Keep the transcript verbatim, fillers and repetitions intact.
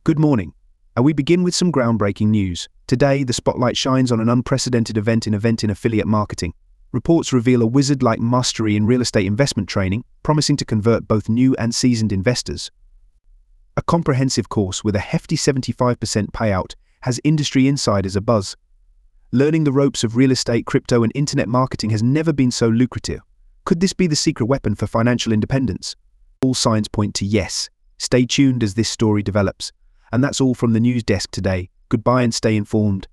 Good morning, and we begin with some groundbreaking news. Today, the spotlight shines on an unprecedented event in event in affiliate marketing. Reports reveal a wizard-like mastery in real estate investment training, promising to convert both new and seasoned investors. A comprehensive course with a hefty seventy-five percent payout has industry insiders abuzz. Learning the ropes of real estate, crypto, and internet marketing has never been so lucrative. Could this be the secret weapon for financial independence? All signs point to yes. Stay tuned as this story develops. And that's all from the news desk today. Goodbye and stay informed.